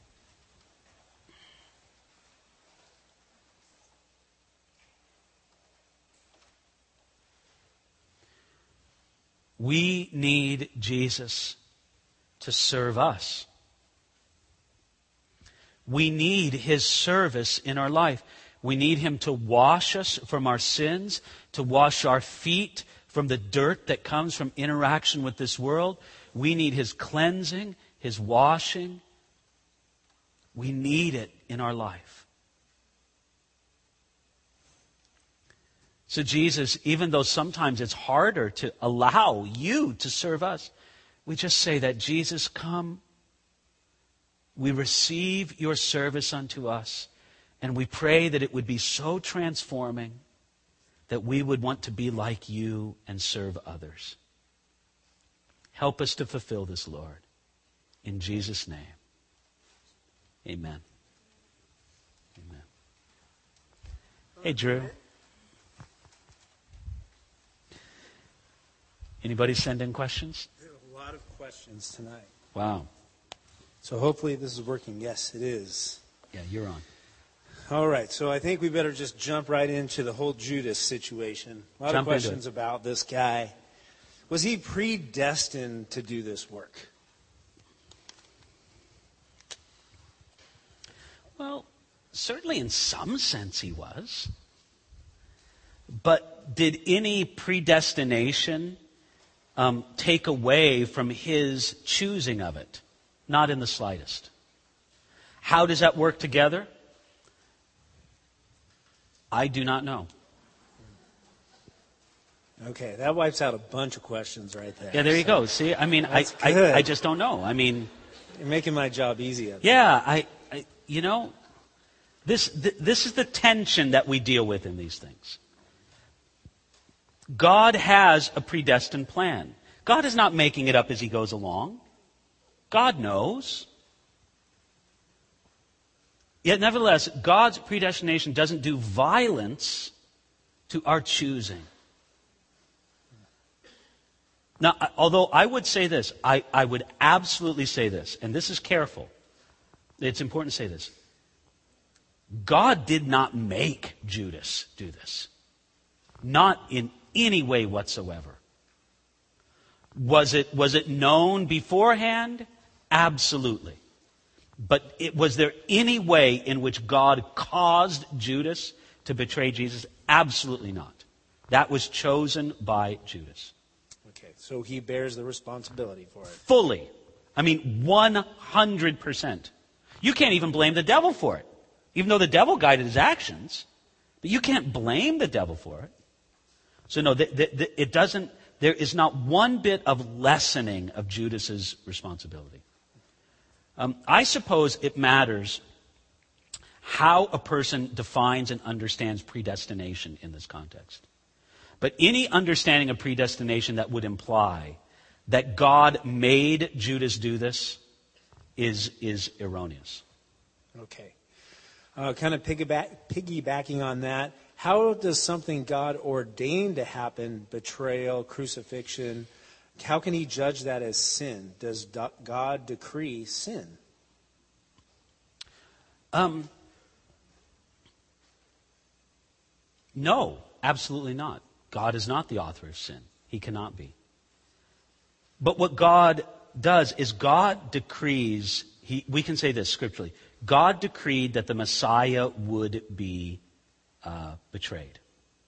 [SPEAKER 1] we need Jesus to serve us. We need his service in our life. We need him to wash us from our sins, to wash our feet from the dirt that comes from interaction with this world. We need his cleansing, his washing. We need it in our life. So Jesus, even though sometimes it's harder to allow you to serve us, we just say that, Jesus, come. We receive your service unto us, and we pray that it would be so transforming that we would want to be like you and serve others. Help us to fulfill this, Lord. In Jesus' name, amen. Amen. Hey, Drew. Anybody send in questions?
[SPEAKER 2] We have a lot of questions tonight.
[SPEAKER 1] Wow.
[SPEAKER 2] So hopefully this is working. Yes, it is.
[SPEAKER 1] Yeah, you're on.
[SPEAKER 2] All right, so I think we better just jump right into the whole Judas situation. A lot
[SPEAKER 1] Jump
[SPEAKER 2] of
[SPEAKER 1] into
[SPEAKER 2] questions
[SPEAKER 1] it.
[SPEAKER 2] about this guy. Was he predestined to do this work?
[SPEAKER 1] Well, certainly in some sense he was. But did any predestination um, take away from his choosing of it? Not in the slightest. How does that work together? I do not know.
[SPEAKER 2] Okay, that wipes out a bunch of questions right there.
[SPEAKER 1] Yeah, there you
[SPEAKER 2] So
[SPEAKER 1] go. See, I mean, I,
[SPEAKER 2] That's
[SPEAKER 1] I,
[SPEAKER 2] good.
[SPEAKER 1] I just don't know. I mean,
[SPEAKER 2] You're making my job easy.
[SPEAKER 1] yeah, I, I you know, this th- this is the tension that we deal with in these things. God has a predestined plan. God is not making it up as he goes along. God knows. Yet nevertheless, God's predestination doesn't do violence to our choosing. Now, I- although I would say this, I, I would absolutely say this, and this is careful. It's important to say this. God did not make Judas do this. Not in any way whatsoever. Was it, was it known beforehand? Absolutely. But it, was there any way in which God caused Judas to betray Jesus? Absolutely not. That was chosen by Judas.
[SPEAKER 2] Okay, so he bears the responsibility for it.
[SPEAKER 1] Fully. I mean, one hundred percent. You can't even blame the devil for it. Even though the devil guided his actions. But you can't blame the devil for it. So no, the, the, the, it doesn't, there is not one bit of lessening of Judas's responsibility. Um, I suppose it matters how a person defines and understands predestination in this context. But any understanding of predestination that would imply that God made Judas do this is, is erroneous.
[SPEAKER 2] Okay. Uh, kind of piggyback, piggybacking on that, how does something God ordained to happen, betrayal, crucifixion, how can he judge that as sin? Does do- God decree sin?
[SPEAKER 1] Um, no, absolutely not. God is not the author of sin. He cannot be. But what God does is God decrees, he, we can say this scripturally, God decreed that the Messiah would be uh, betrayed.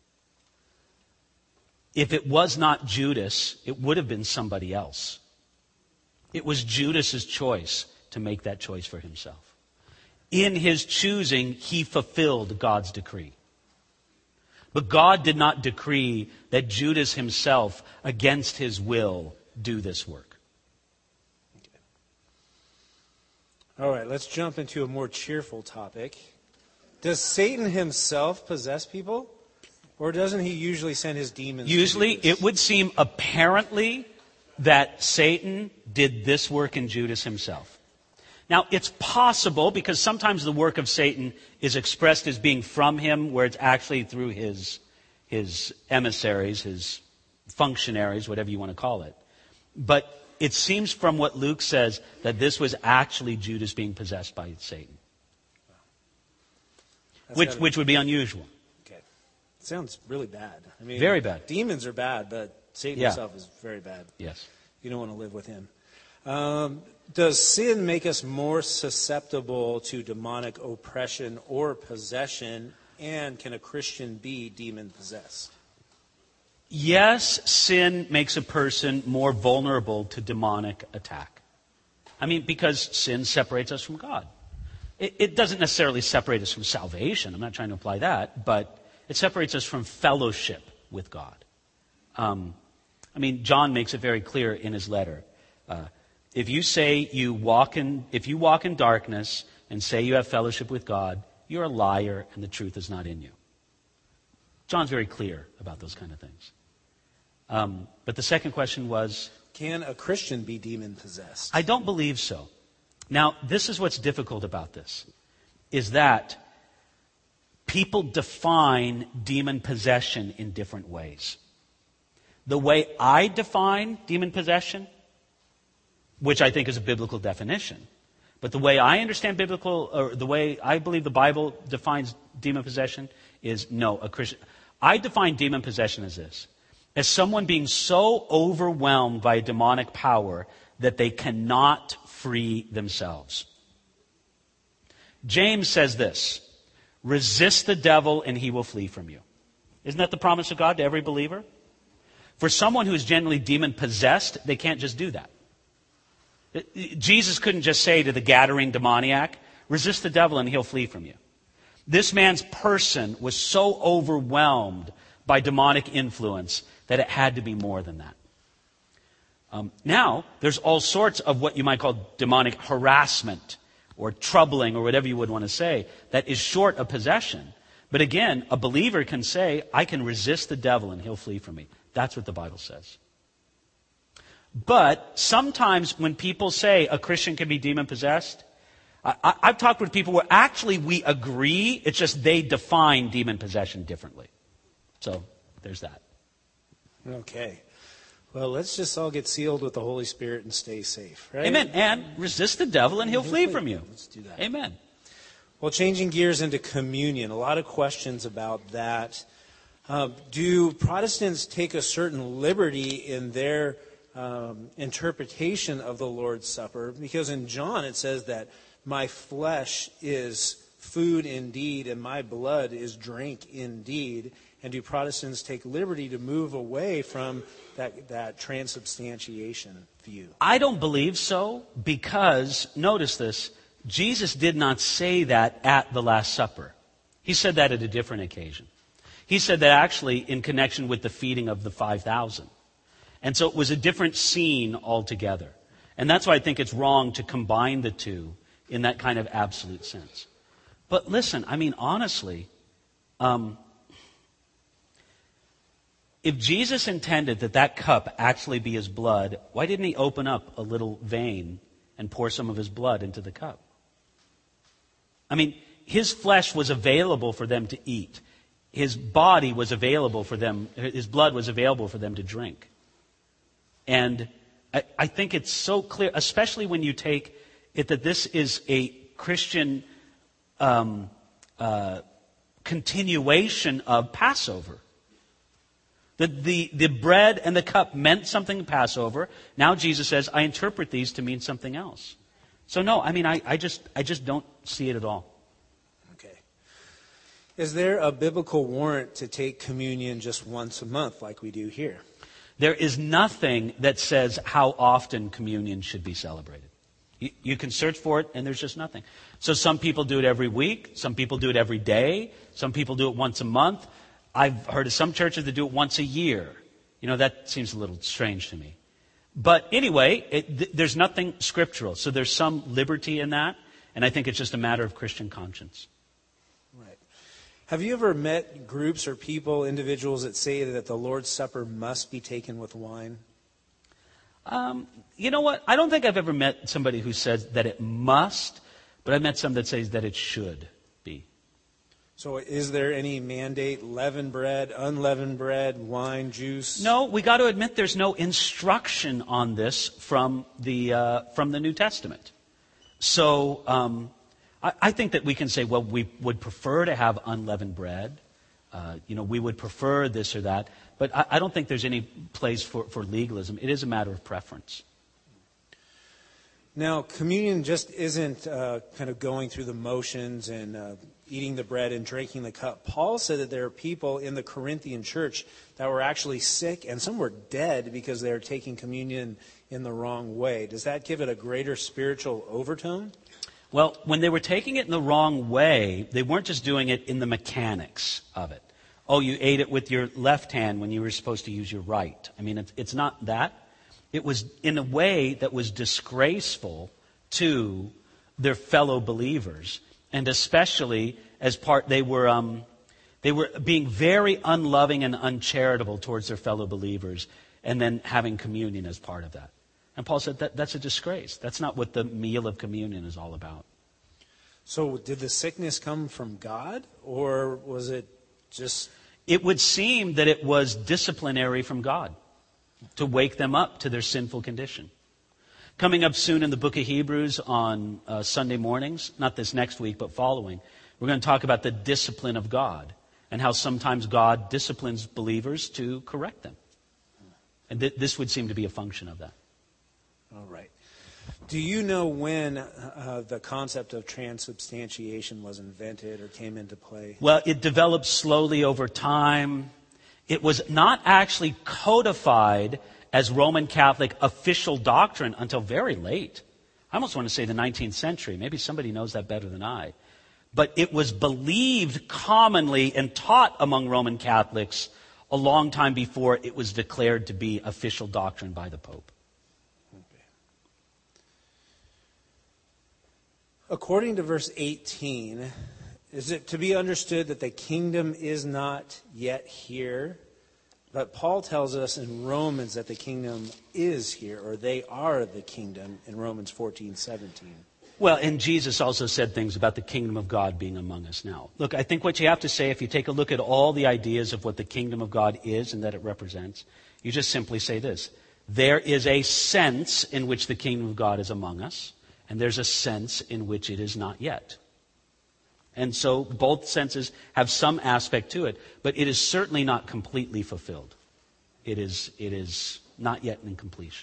[SPEAKER 1] If it was not Judas, it would have been somebody else. It was Judas's choice to make that choice for himself. In his choosing, he fulfilled God's decree. But God did not decree that Judas himself, against his will, do this work.
[SPEAKER 2] All right, let's jump into a more cheerful topic. Does Satan himself possess people? Or doesn't he usually send his demons to do
[SPEAKER 1] Usually,
[SPEAKER 2] this?
[SPEAKER 1] it would seem apparently that Satan did this work in Judas himself. Now, it's possible, because sometimes the work of Satan is expressed as being from him, where it's actually through his, his emissaries, his functionaries, whatever you want to call it. But it seems from what Luke says that this was actually Judas being possessed by Satan.
[SPEAKER 2] That's
[SPEAKER 1] Which,
[SPEAKER 2] gotta-
[SPEAKER 1] which would be unusual.
[SPEAKER 2] Okay. Sounds really bad. I mean,
[SPEAKER 1] Very bad.
[SPEAKER 2] Demons are bad, but Satan
[SPEAKER 1] Yeah.
[SPEAKER 2] himself is very bad.
[SPEAKER 1] Yes.
[SPEAKER 2] You don't want to live with him. Um, does sin make us more susceptible to demonic oppression or possession? And can a Christian be demon possessed?
[SPEAKER 1] Yes, sin makes a person more vulnerable to demonic attack. I mean, because sin separates us from God. It, it doesn't necessarily separate us from salvation. I'm not trying to imply that. But it separates us from fellowship with God. Um, I mean, John makes it very clear in his letter. Uh, if you say you walk in, if you walk in darkness and say you have fellowship with God, you're a liar and the truth is not in you. John's very clear about those kind of things. Um, but the second question was,
[SPEAKER 2] Can a Christian be demon possessed?
[SPEAKER 1] I don't believe so. Now, this is what's difficult about this, is that people define demon possession in different ways. The way I define demon possession, which I think is a biblical definition, But the way I understand biblical, or the way I believe the Bible defines demon possession is no, a Christian. I define demon possession as this: as someone being so overwhelmed by a demonic power that they cannot free themselves. James says this: resist the devil and he will flee from you. Isn't that the promise of God to every believer? For someone who is generally demon possessed, they can't just do that. Jesus couldn't just say to the Gadarene demoniac, resist the devil and he'll flee from you. This man's person was so overwhelmed by demonic influence that it had to be more than that. Um, now, there's all sorts of what you might call demonic harassment or troubling or whatever you would want to say that is short of possession. But again, a believer can say, I can resist the devil and he'll flee from me. That's what the Bible says. But sometimes when people say a Christian can be demon-possessed, I, I've talked with people where actually we agree, it's just they define demon possession differently. So there's that.
[SPEAKER 2] Okay. Well, let's just all get sealed with the Holy Spirit and stay safe, right?
[SPEAKER 1] Amen. And resist the devil and he'll flee from you.
[SPEAKER 2] Let's do that.
[SPEAKER 1] Amen.
[SPEAKER 2] Well, changing gears into communion, a lot of questions about that. Uh, do Protestants take a certain liberty in their um, interpretation of the Lord's Supper? Because in John it says that my flesh is food indeed and my blood is drink indeed. And do Protestants take liberty to move away from that, that transubstantiation view?
[SPEAKER 1] I don't believe so, because, notice this, Jesus did not say that at the Last Supper. He said that at a different occasion. He said that actually in connection with the feeding of the five thousand. And so it was a different scene altogether. And that's why I think it's wrong to combine the two in that kind of absolute sense. But listen, I mean, honestly, um, if Jesus intended that that cup actually be his blood, why didn't he open up a little vein and pour some of his blood into the cup? I mean, his flesh was available for them to eat. His body was available for them, his blood was available for them to drink. And I, I think it's so clear, especially when you take it that this is a Christian um, uh, continuation of Passover. The, the, the bread and the cup meant something in Passover. Now Jesus says, I interpret these to mean something else. So no, I mean, I, I just I just don't see it at all.
[SPEAKER 2] Okay. Is there a biblical warrant to take communion just once a month like we do here?
[SPEAKER 1] There is nothing that says how often communion should be celebrated. You, you can search for it, and there's just nothing. So some people do it every week. Some people do it every day. Some people do it once a month. I've heard of some churches that do it once a year. You know, that seems a little strange to me. But anyway, it, th- there's nothing scriptural. So there's some liberty in that. And I think it's just a matter of Christian conscience.
[SPEAKER 2] Right. Have you ever met groups or people, individuals that say that the Lord's Supper must be taken with wine?
[SPEAKER 1] Um, you know what? I don't think I've ever met somebody who says that it must, but I've met some that says that it should be.
[SPEAKER 2] So is there any mandate, leavened bread, unleavened bread, wine, juice?
[SPEAKER 1] No, we got to admit there's no instruction on this from the uh, from the New Testament. So um, I, I think that we can say, well, we would prefer to have unleavened bread. Uh, you know, we would prefer this or that. But I, I don't think there's any place for, for legalism. It is a matter of preference.
[SPEAKER 2] Now, communion just isn't uh, kind of going through the motions and uh, eating the bread and drinking the cup. Paul said that there are people in the Corinthian church that were actually sick, and some were dead because they were taking communion in the wrong way. Does that give it a greater spiritual overtone?
[SPEAKER 1] Well, when they were taking it in the wrong way, they weren't just doing it in the mechanics of it. Oh, you ate it with your left hand when you were supposed to use your right. I mean, it's, it's not that. It was in a way that was disgraceful to their fellow believers. And especially as part, they were um, they were being very unloving and uncharitable towards their fellow believers, and then having communion as part of that. And Paul said that that's a disgrace. That's not what the meal of communion is all about.
[SPEAKER 2] So did the sickness come from God, or was it just...
[SPEAKER 1] It would seem that it was disciplinary from God to wake them up to their sinful condition. Coming up soon in the book of Hebrews on uh, Sunday mornings, not this next week, but following, we're going to talk about the discipline of God and how sometimes God disciplines believers to correct them. And th- this would seem to be a function of that.
[SPEAKER 2] All right. Do you know when uh, the concept of transubstantiation was invented or came into play?
[SPEAKER 1] Well, it developed slowly over time. It was not actually codified as Roman Catholic official doctrine until very late. I almost want to say the nineteenth century. Maybe somebody knows that better than I. But it was believed commonly and taught among Roman Catholics a long time before it was declared to be official doctrine by the Pope.
[SPEAKER 2] Okay. According to verse eighteen, is it to be understood that the kingdom is not yet here? But Paul tells us in Romans that the kingdom is here, or they are the kingdom in Romans fourteen seventeen.
[SPEAKER 1] Well, and Jesus also said things about the kingdom of God being among us now. Look, I think what you have to say, if you take a look at all the ideas of what the kingdom of God is and that it represents, you just simply say this. There is a sense in which the kingdom of God is among us, and there's a sense in which it is not yet. And so both senses have some aspect to it, but it is certainly not completely fulfilled. It is, it is not yet in completion.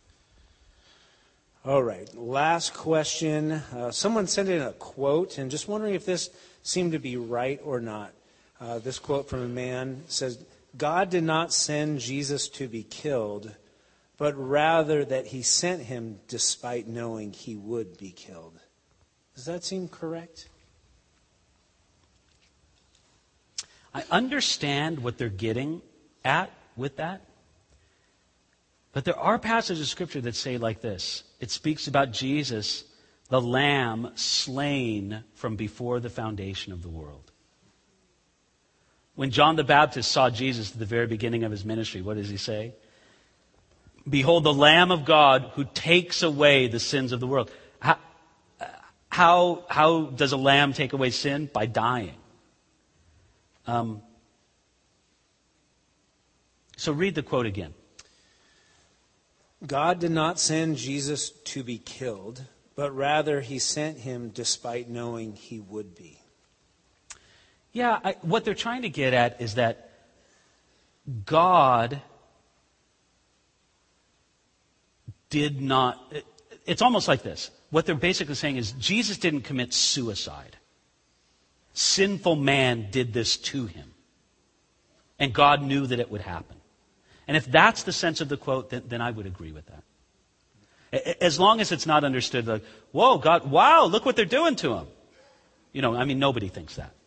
[SPEAKER 2] All right, last question. Uh, someone sent in a quote, and just wondering if this seemed to be right or not. Uh, this quote from a man says, God did not send Jesus to be killed, but rather that he sent him despite knowing he would be killed. Does that seem correct?
[SPEAKER 1] I understand what they're getting at with that. But there are passages of Scripture that say like this. It speaks about Jesus, the Lamb slain from before the foundation of the world. When John the Baptist saw Jesus at the very beginning of his ministry, what does he say? Behold, the Lamb of God who takes away the sins of the world. How, how, how does a lamb take away sin? By dying. Um, so read the quote again.
[SPEAKER 2] God did not send Jesus to be killed, but rather he sent him despite knowing he would be.
[SPEAKER 1] Yeah, I, what they're trying to get at is that God did not, it, it's almost like this. What they're basically saying is Jesus didn't commit suicide. Sinful man did this to him. And God knew that it would happen. And if that's the sense of the quote, then, then I would agree with that. As long as it's not understood like, whoa, God, wow, look what they're doing to him. You know, I mean, nobody thinks that.